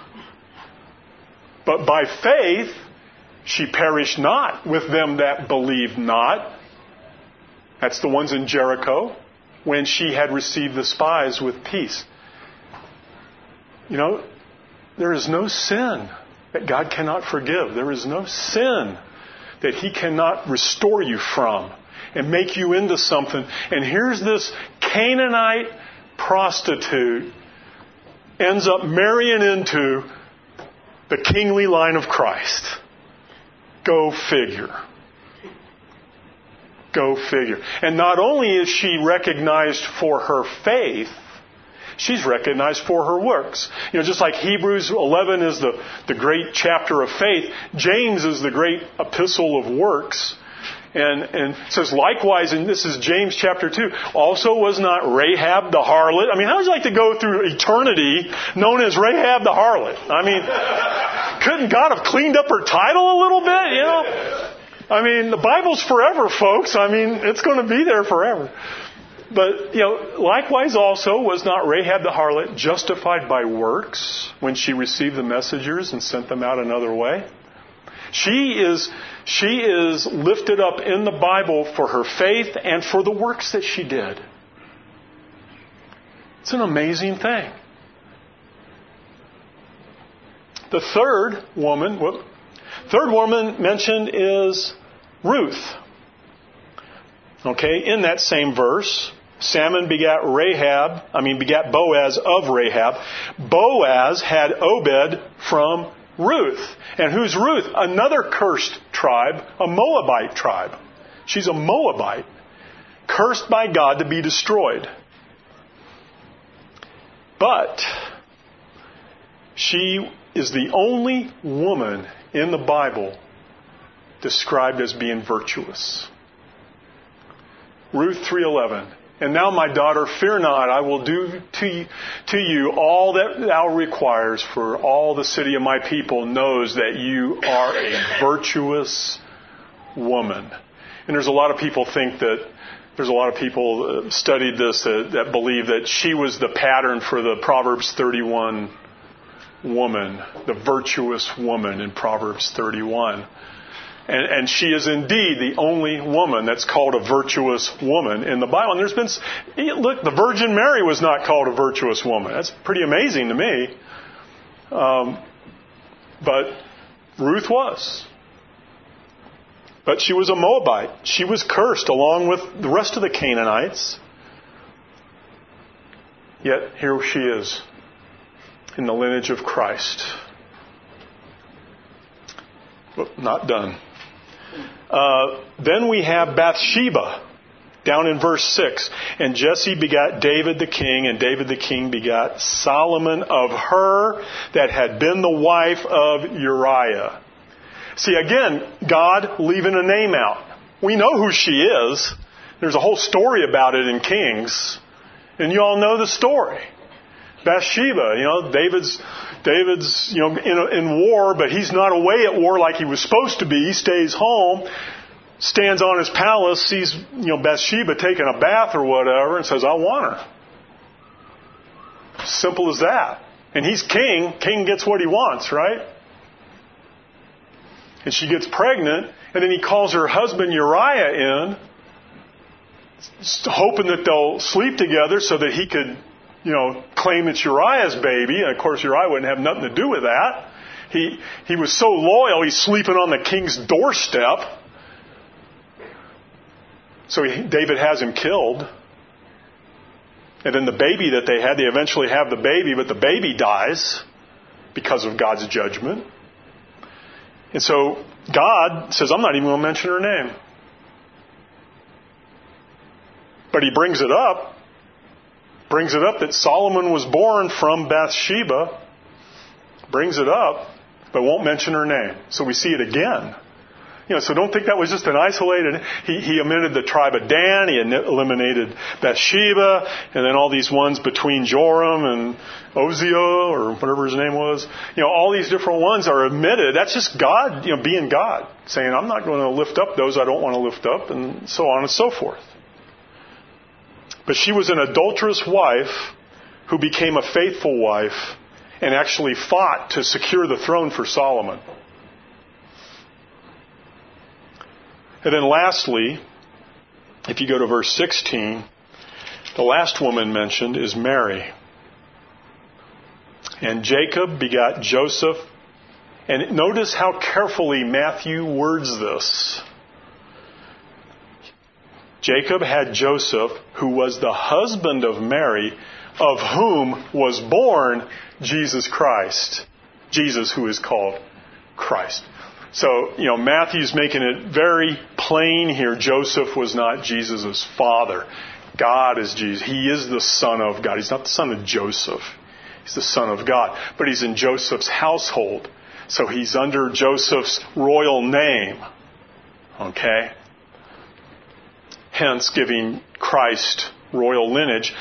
But by faith, she perished not with them that believed not. That's the ones in Jericho. When she had received the spies with peace. You know, there is no sin that God cannot forgive. There is no sin that He cannot restore you from and make you into something. And here's this Canaanite prostitute ends up marrying into the kingly line of Christ. Go figure. Go figure. And not only is she recognized for her faith, she's recognized for her works. You know, just like Hebrews 11 is the great chapter of faith, James is the great epistle of works. And it says, likewise, and this is James chapter 2, also was not Rahab the harlot. I mean, how would you like to go through eternity known as Rahab the harlot? I mean, couldn't God have cleaned up her title a little bit, you know? I mean, the Bible's forever, folks. I mean, it's going to be there forever. But, you know, likewise also was not Rahab the harlot justified by works when she received the messengers and sent them out another way? She is lifted up in the Bible for her faith and for the works that she did. It's an amazing thing. The third woman mentioned is Ruth. Okay, in that same verse, Salmon begat Boaz of Rahab. Boaz had Obed from Ruth. And who's Ruth? Another cursed tribe, a Moabite tribe. She's a Moabite, cursed by God to be destroyed. But she is the only woman in the Bible described as being virtuous. Ruth 3:11. And now, my daughter, fear not, I will do to you all that thou requires, for all the city of my people knows that you are a virtuous woman. And there's a lot of people studied this that believe that she was the pattern for the Proverbs 31 woman, the virtuous woman in Proverbs 31. And she is indeed the only woman that's called a virtuous woman in the Bible. And the Virgin Mary was not called a virtuous woman. That's pretty amazing to me. But Ruth was. But she was a Moabite. She was cursed along with the rest of the Canaanites. Yet here she is in the lineage of Christ. But not done. Then we have Bathsheba. Down in verse 6, and Jesse begat David the king, and David the king begat Solomon of her that had been the wife of Uriah. See, again, God leaving a name out. We know who she is. There's a whole story about it in Kings. And you all know the story. Bathsheba, David's in war, but he's not away at war like he was supposed to be. He stays home, stands on his palace, sees Bathsheba taking a bath or whatever, and says, "I want her." Simple as that. And he's king. King gets what he wants, right? And she gets pregnant, and then he calls her husband Uriah in, hoping that they'll sleep together so that he could claim it's Uriah's baby. And of course, Uriah wouldn't have nothing to do with that. He was so loyal, he's sleeping on the king's doorstep. So David has him killed. And then the baby that they had, they eventually have the baby, but the baby dies because of God's judgment. And so God says, "I'm not even going to mention her name." But he brings it up that Solomon was born from Bathsheba, brings it up, but won't mention her name. So we see it again. So don't think that was just an isolated. He omitted the tribe of Dan, he eliminated Bathsheba, and then all these ones between Joram and Ozio, or whatever his name was. All these different ones are omitted. That's just God, being God, saying, "I'm not going to lift up those I don't want to lift up," and so on and so forth. But she was an adulterous wife who became a faithful wife and actually fought to secure the throne for Solomon. And then lastly, if you go to verse 16, the last woman mentioned is Mary. And Jacob begot Joseph. And notice how carefully Matthew words this. Jacob had Joseph, who was the husband of Mary, of whom was born Jesus Christ. Jesus, who is called Christ. So, Matthew's making it very plain here. Joseph was not Jesus' father. God is Jesus. He is the Son of God. He's not the son of Joseph. He's the Son of God. But he's in Joseph's household. So he's under Joseph's royal name. Okay? Hence, giving Christ royal lineage.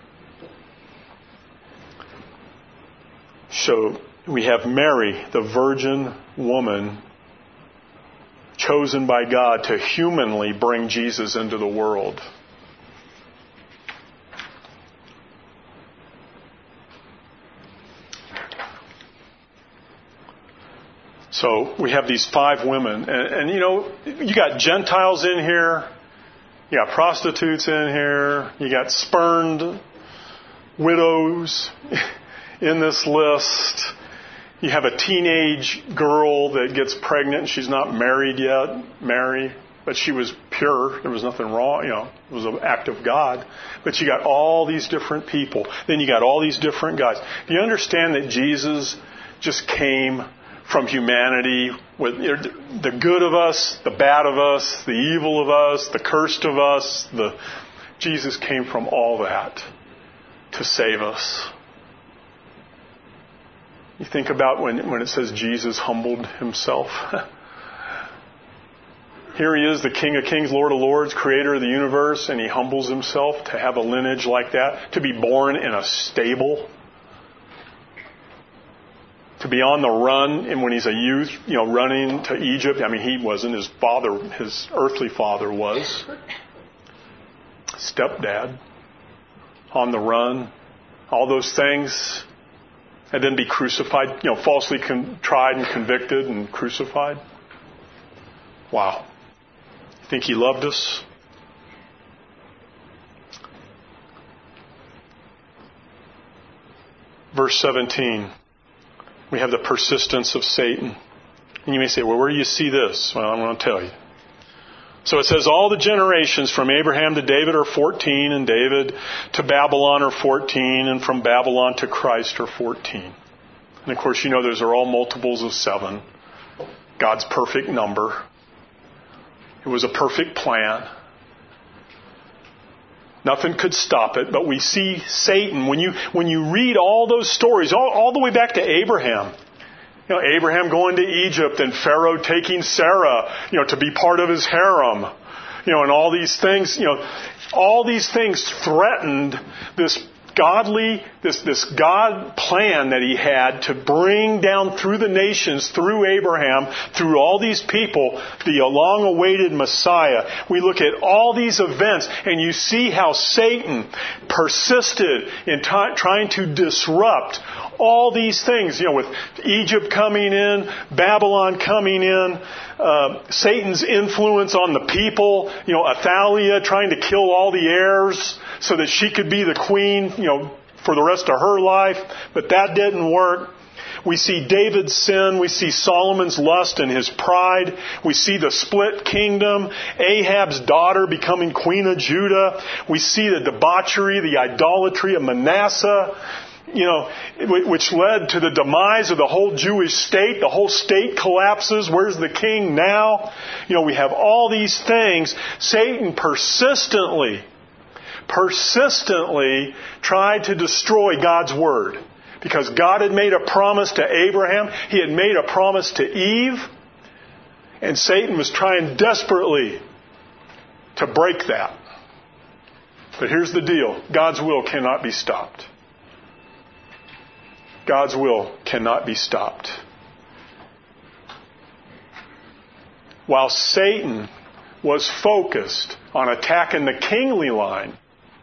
So we have Mary, the virgin woman, chosen by God to humanly bring Jesus into the world. So we have these 5 women. And you got Gentiles in here. You got prostitutes in here. You got spurned widows in this list. You have a teenage girl that gets pregnant. She's not married yet, Mary, but she was pure. There was nothing wrong. It was an act of God. But you got all these different people. Then you got all these different guys. Do you understand that Jesus just came from humanity with the good of us, the bad of us, the evil of us, the cursed of us? Jesus came from all that to save us. You think about when it says Jesus humbled himself. Here he is, the King of Kings, Lord of Lords, creator of the universe, and he humbles himself to have a lineage like that, to be born in a stable, to be on the run, and when he's a youth, running to Egypt. He wasn't. His earthly father was. Stepdad. On the run. All those things. And then be crucified, falsely tried and convicted and crucified. Wow. You think he loved us? Verse 17. We have the persistence of Satan. And you may say, well, where do you see this? Well, I'm going to tell you. So it says, all the generations from Abraham to David are 14, and David to Babylon are 14, and from Babylon to Christ are 14. And of course, those are all multiples of 7. God's perfect number. It was a perfect plan. Nothing could stop it, but we see Satan. When you read all those stories, all the way back to Abraham, Abraham going to Egypt and Pharaoh taking Sarah, to be part of his harem, and all these things, all these things threatened this this God plan that he had to bring down through the nations, through Abraham, through all these people, the long-awaited Messiah. We look at all these events and you see how Satan persisted in trying to disrupt all these things, with Egypt coming in, Babylon coming in, Satan's influence on the people, Athaliah trying to kill all the heirs so that she could be the queen, for the rest of her life. But that didn't work. We see David's sin. We see Solomon's lust and his pride. We see the split kingdom. Ahab's daughter becoming queen of Judah. We see the debauchery, the idolatry of Manasseh, which led to the demise of the whole Jewish state. The whole state collapses. Where's the king now? We have all these things. Satan persistently tried to destroy God's word. Because God had made a promise to Abraham. He had made a promise to Eve. And Satan was trying desperately to break that. But here's the deal. God's will cannot be stopped. God's will cannot be stopped. While Satan was focused on attacking the kingly line,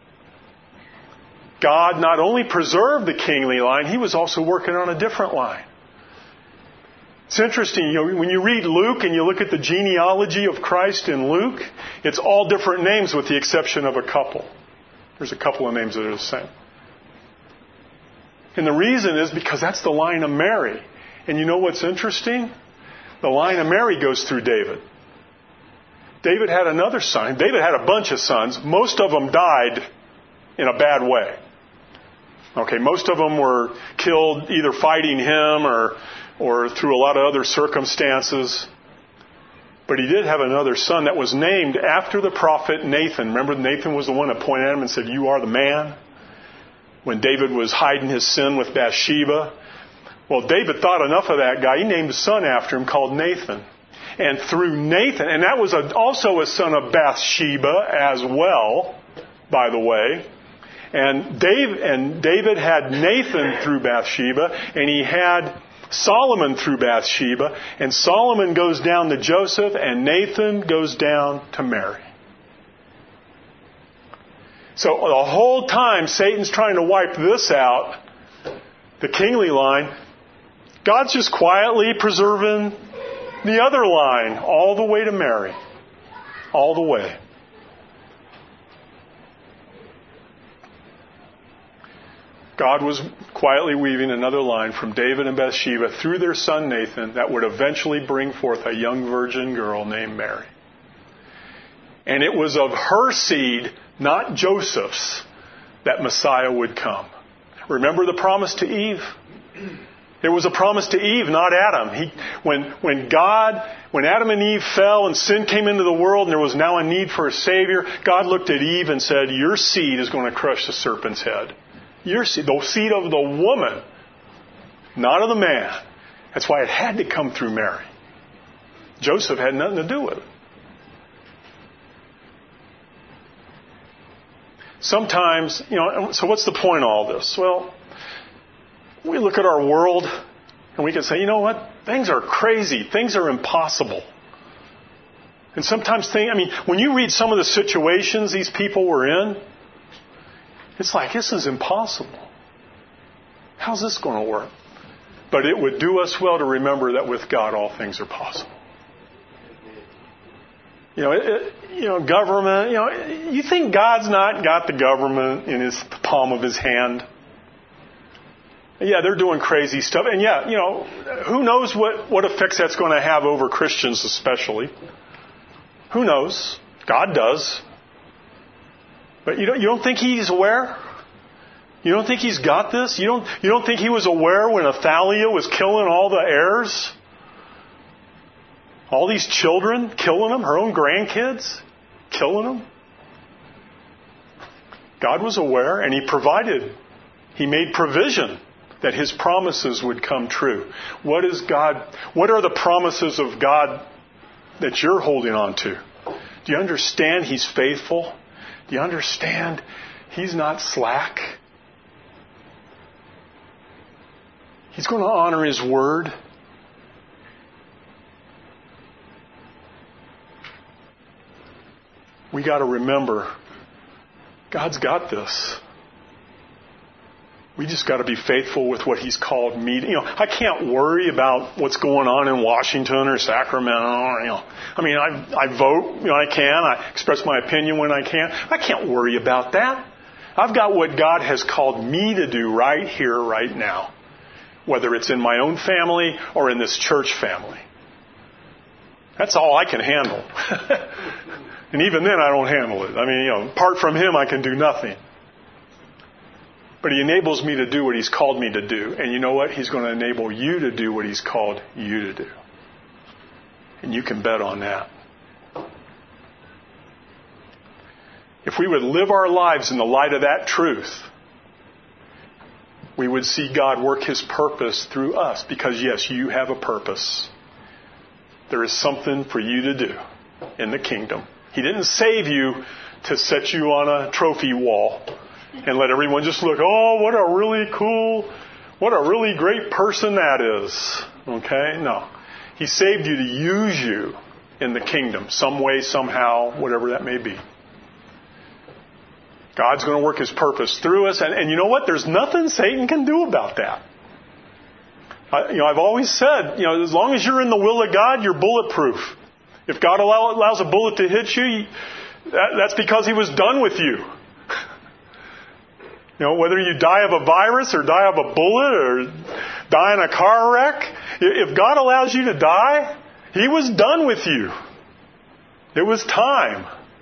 God not only preserved the kingly line, He was also working on a different line. It's interesting, when you read Luke and you look at the genealogy of Christ in Luke, it's all different names with the exception of a couple. There's a couple of names that are the same. And the reason is because that's the line of Mary. And you know what's interesting? The line of Mary goes through David. David had another son. David had a bunch of sons. Most of them died in a bad way. Okay, most of them were killed either fighting him or through a lot of other circumstances. But he did have another son that was named after the prophet Nathan. Remember, Nathan was the one that pointed at him and said, "You are the man." When David was hiding his sin with Bathsheba. Well, David thought enough of that guy. He named a son after him called Nathan. And through Nathan, and that was also a son of Bathsheba as well, by the way. And David had Nathan through Bathsheba, and he had Solomon through Bathsheba. And Solomon goes down to Joseph, and Nathan goes down to Mary. So the whole time Satan's trying to wipe this out, the kingly line, God's just quietly preserving the other line all the way to Mary. All the way. God was quietly weaving another line from David and Bathsheba through their son Nathan that would eventually bring forth a young virgin girl named Mary. And it was of her seed, not Joseph's, that Messiah would come. Remember the promise to Eve? It was a promise to Eve, not Adam. When Adam and Eve fell and sin came into the world and there was now a need for a Savior, God looked at Eve and said, "Your seed is going to crush the serpent's head." Your seed, the seed of the woman, not of the man. That's why it had to come through Mary. Joseph had nothing to do with it. Sometimes, so what's the point of all this? Well, we look at our world and we can say, you know what? Things are crazy. Things are impossible. And sometimes when you read some of the situations these people were in, it's like, this is impossible. How's this going to work? But it would do us well to remember that with God all things are possible. Government, you think God's not got the government in the palm of His hand? Yeah, they're doing crazy stuff. And who knows what effects that's going to have over Christians especially. Who knows? God does. But you don't think He's aware? You don't think He's got this? You don't think He was aware when Athaliah was killing all the heirs? All these children, killing them, her own grandkids, killing them. God was aware, and He provided. He made provision that His promises would come true. What are the promises of God that you're holding on to? Do you understand He's faithful? Do you understand He's not slack? He's going to honor His word. We got to remember, God's got this. We just got to be faithful with what He's called me to. I can't worry about what's going on in Washington or Sacramento. I vote when I can. I express my opinion when I can. I can't worry about that. I've got what God has called me to do right here, right now. Whether it's in my own family or in this church family. That's all I can handle. And even then I don't handle it. Apart from Him, I can do nothing. But He enables me to do what He's called me to do. And you know what? He's going to enable you to do what He's called you to do. And you can bet on that. If we would live our lives in the light of that truth, we would see God work His purpose through us. Because yes, you have a purpose. There is something for you to do in the kingdom. He didn't save you to set you on a trophy wall and let everyone just look, oh, what a really great person that is. Okay? No. He saved you to use you in the kingdom, some way, somehow, whatever that may be. God's going to work His purpose through us. And you know what? There's nothing Satan can do about that. I've always said, as long as you're in the will of God, you're bulletproof. If God allows a bullet to hit you, that's because He was done with you. Whether you die of a virus or die of a bullet or die in a car wreck, if God allows you to die, He was done with you. It was time.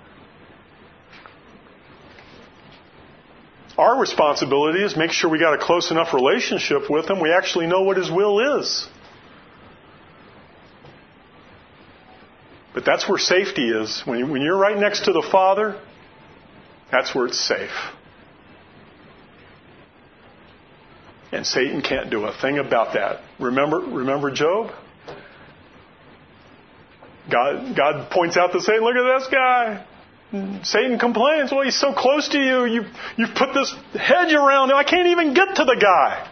Our responsibility is make sure we got a close enough relationship with Him we actually know what His will is. But that's where safety is. When you're right next to the Father, that's where it's safe. And Satan can't do a thing about that. Remember Job? God points out to Satan, look at this guy. Satan complains, well, he's so close to you. You've put this hedge around him. I can't even get to the guy.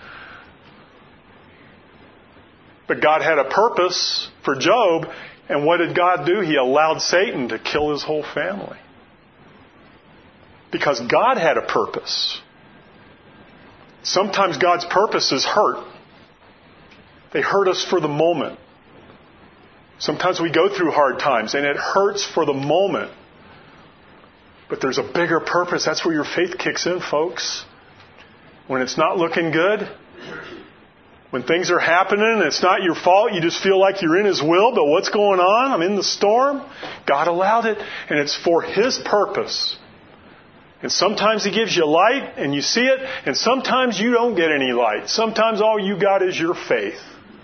But God had a purpose for Job. And what did God do? He allowed Satan to kill his whole family. Because God had a purpose. Sometimes God's purposes hurt. They hurt us for the moment. Sometimes we go through hard times and it hurts for the moment. But there's a bigger purpose. That's where your faith kicks in, folks. When it's not looking good, when things are happening and it's not your fault, you just feel like you're in His will, but what's going on? I'm in the storm. God allowed it, and it's for His purpose. And sometimes He gives you light, and you see it, and sometimes you don't get any light. Sometimes all you got is your faith.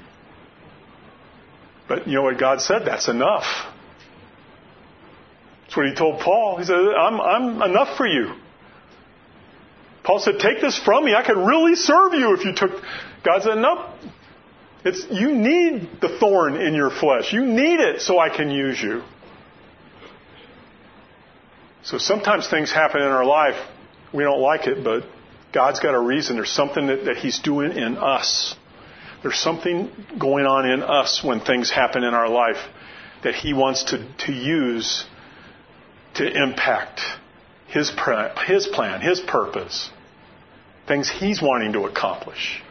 But you know what God said? That's enough. That's what He told Paul. He said, I'm enough for you. Paul said, take this from me. I could really serve you if you took... God said, no. You need the thorn in your flesh. You need it so I can use you. So sometimes things happen in our life. We don't like it, but God's got a reason. There's something that He's doing in us. There's something going on in us when things happen in our life that He wants to use to impact His plan, His purpose. Things He's wanting to accomplish.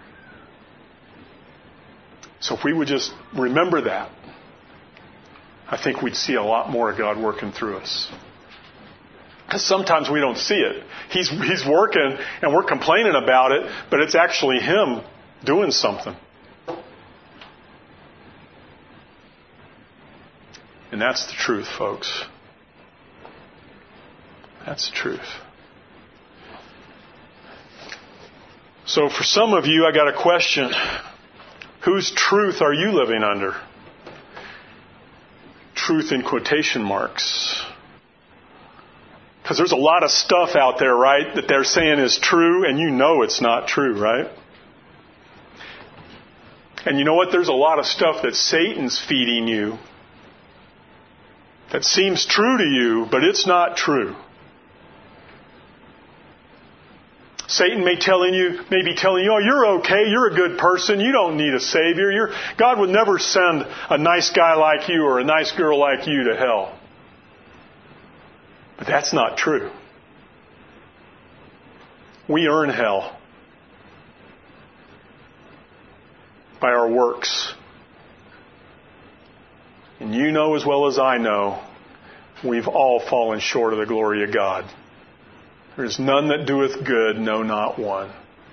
So if we would just remember that, I think we'd see a lot more of God working through us. Because sometimes we don't see it. He's working and we're complaining about it, but it's actually Him doing something. And that's the truth, folks. That's the truth. So for some of you, I got a question. Whose truth are you living under? Truth in quotation marks. Because there's a lot of stuff out there, right, that they're saying is true, and you know it's not true, right? And you know what? There's a lot of stuff that Satan's feeding you that seems true to you, but it's not true. Satan may be telling you, oh, you're okay, you're a good person, you don't need a Savior. God would never send a nice guy like you or a nice girl like you to hell. But that's not true. We earn hell by our works. And you know as well as I know, we've all fallen short of the glory of God. There is none that doeth good, no, not one.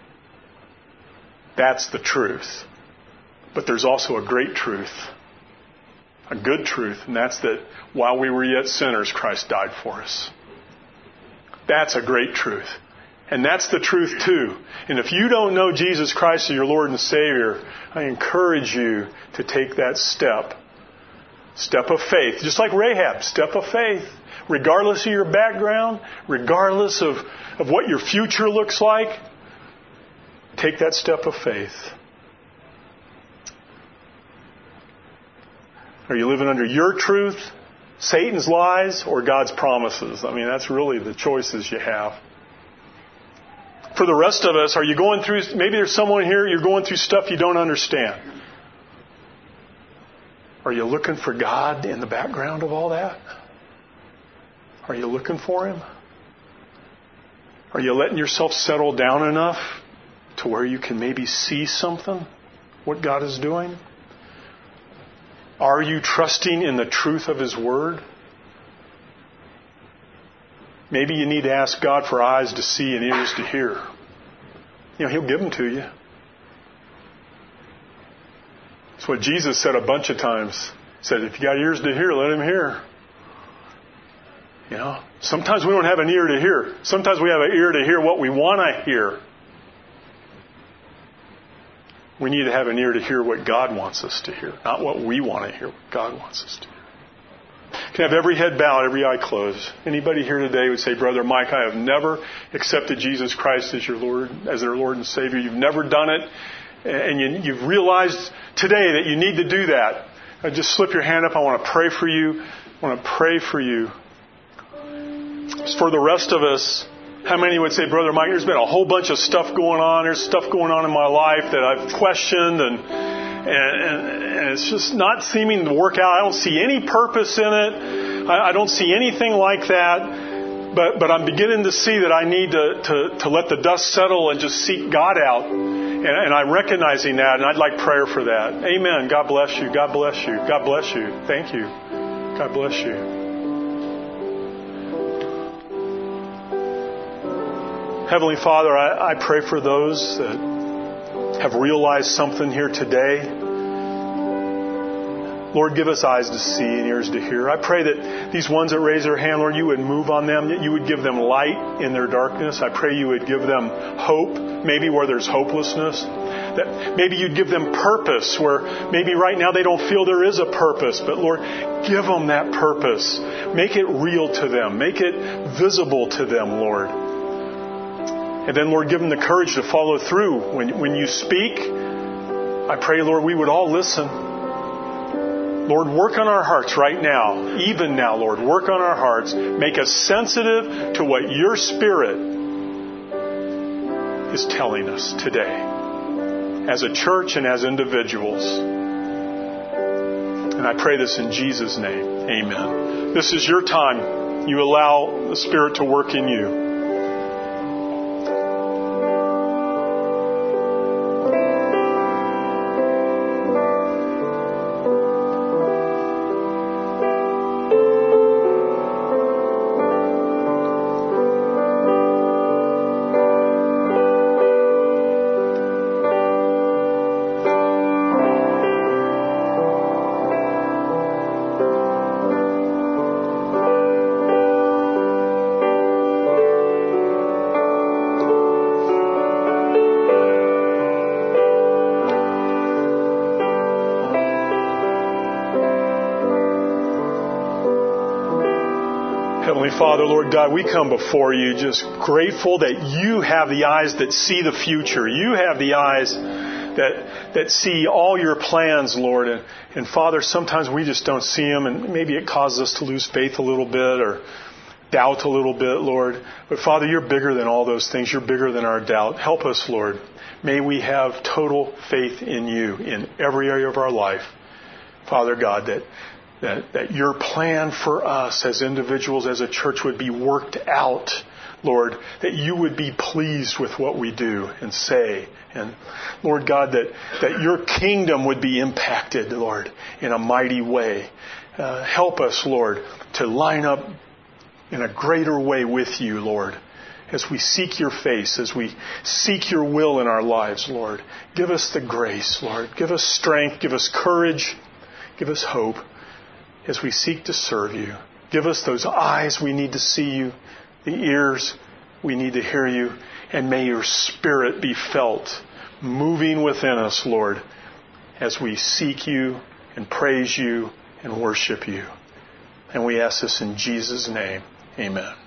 That's the truth. But there's also a great truth, a good truth, and that's that while we were yet sinners, Christ died for us. That's a great truth. And that's the truth too. And if you don't know Jesus Christ as your Lord and Savior, I encourage you to take that step. Step of faith. Just like Rahab, step of faith. Regardless of your background, regardless of what your future looks like, take that step of faith. Are you living under your truth, Satan's lies, or God's promises? I mean, that's really the choices you have. For the rest of us, are you going through, maybe there's someone here, you're going through stuff you don't understand. Are you looking for God in the background of all that? Are you looking for Him? Are you letting yourself settle down enough to where you can maybe see something, what God is doing? Are you trusting in the truth of His Word? Maybe you need to ask God for eyes to see and ears to hear. You know, He'll give them to you. That's what Jesus said a bunch of times. He said, if you got ears to hear, let Him hear. You know, sometimes we don't have an ear to hear. Sometimes we have an ear to hear what we want to hear. We need to have an ear to hear what God wants us to hear, not what we want to hear, what God wants us to hear. You can have every head bowed, every eye closed. Anybody here today would say, Brother Mike, I have never accepted Jesus Christ as your Lord, as their Lord and Savior. You've never done it, and you've realized today that you need to do that. Just slip your hand up. I want to pray for you. I want to pray for you. For the rest of us, how many would say, Brother Mike, there's been a whole bunch of stuff going on. There's stuff going on in my life that I've questioned and it's just not seeming to work out. I don't see any purpose in it. I don't see anything like that. But I'm beginning to see that I need to let the dust settle and just seek God out. And I'm recognizing that, and I'd like prayer for that. Amen. God bless you. God bless you. God bless you. Thank you. God bless you. Heavenly Father, I pray for those that have realized something here today. Lord, give us eyes to see and ears to hear. I pray that these ones that raise their hand, Lord, you would move on them, that you would give them light in their darkness. I pray you would give them hope, maybe where there's hopelessness. That maybe you'd give them purpose where maybe right now they don't feel there is a purpose. But Lord, give them that purpose. Make it real to them. Make it visible to them, Lord. And then, Lord, give them the courage to follow through. When you speak, I pray, Lord, we would all listen. Lord, work on our hearts right now. Even now, Lord, work on our hearts. Make us sensitive to what your Spirit is telling us today as a church and as individuals. And I pray this in Jesus' name. Amen. This is your time. You allow the Spirit to work in you. Heavenly Father, Lord God, we come before you just grateful that you have the eyes that see the future. You have the eyes that see all your plans, Lord. And Father, sometimes we just don't see them, and maybe it causes us to lose faith a little bit or doubt a little bit, Lord. But Father, you're bigger than all those things. You're bigger than our doubt. Help us, Lord. May we have total faith in you in every area of our life. Father God, that your plan for us as individuals, as a church, would be worked out, Lord, that you would be pleased with what we do and say. And Lord God, that your kingdom would be impacted, Lord, in a mighty way. Help us, Lord, to line up in a greater way with you, Lord, as we seek your face, as we seek your will in our lives, Lord. Give us the grace, Lord. Give us strength. Give us courage. Give us hope as we seek to serve you. Give us those eyes we need to see you, the ears we need to hear you, and may your Spirit be felt moving within us, Lord, as we seek you and praise you and worship you. And we ask this in Jesus' name. Amen.